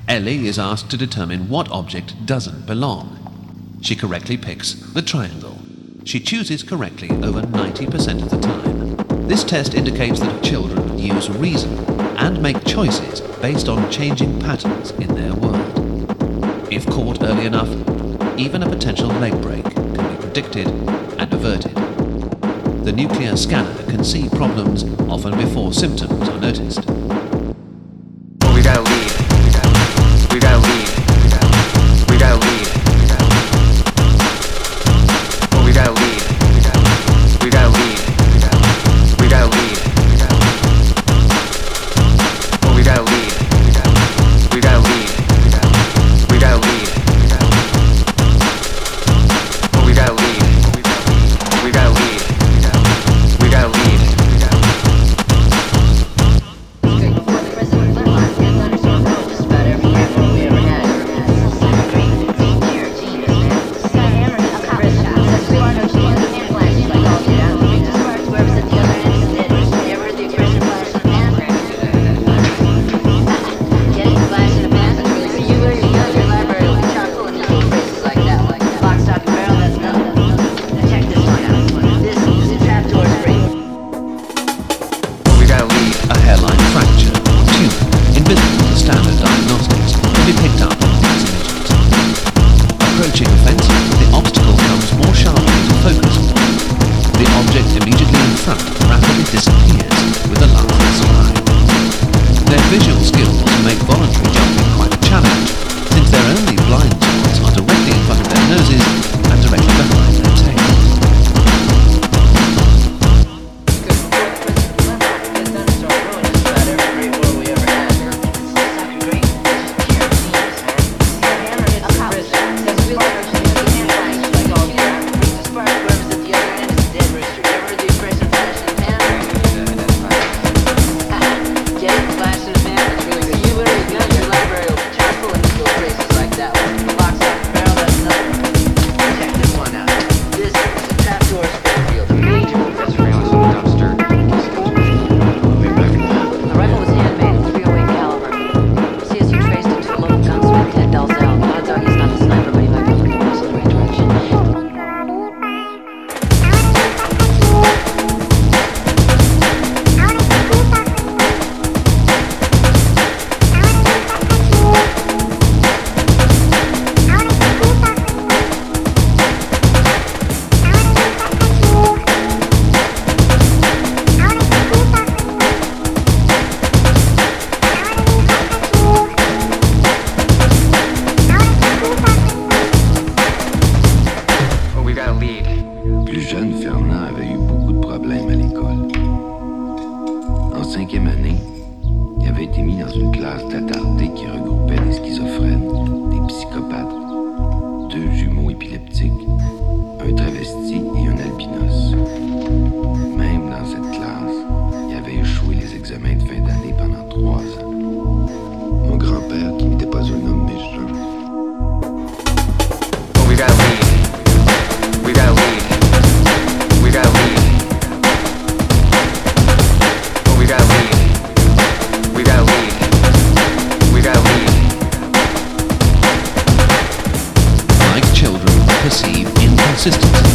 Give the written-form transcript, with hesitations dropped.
Ellie is asked to determine what object doesn't belong. She correctly picks the triangle. She chooses correctly over 90% of the time. This test indicates that children use reason and make choices based on changing patterns in their world. If caught early enough, even a potential leg break can be predicted and averted. The nuclear scanner can see problems often before symptoms are noticed. We gotta lead. We gotta lead. We gotta lead. We gotta lead. We gotta lead. We gotta lead. We gotta lead. We gotta lead. We gotta lead. We gotta lead. We gotta lead. We gotta lead. A hairline fracture or tumor, invisible to standard diagnostics, can be picked up on these images. Approaching a fence, the obstacle comes more sharply into focus. The object immediately in front rapidly disappears with a laughing smile. Their visual skills make voluntary jumping quite a challenge, since their only blind spots are directly in front of their noses and directly behind their tails. Plus jeune, Fernand avait eu beaucoup de problèmes à l'école. En 5e année, il avait été mis dans une classe d'attardés qui regroupait des schizophrènes, des psychopathes, 2 jumeaux épileptiques, un travesti et un albinos. Même dans cette classe, il avait échoué les examens de fin d'année pendant 3 ans. Mon grand-père, qui n'était pas un homme méchant. We gotta lead. We gotta lead. We gotta lead. We gotta lead. We gotta lead. We gotta lead. Like children perceive inconsistency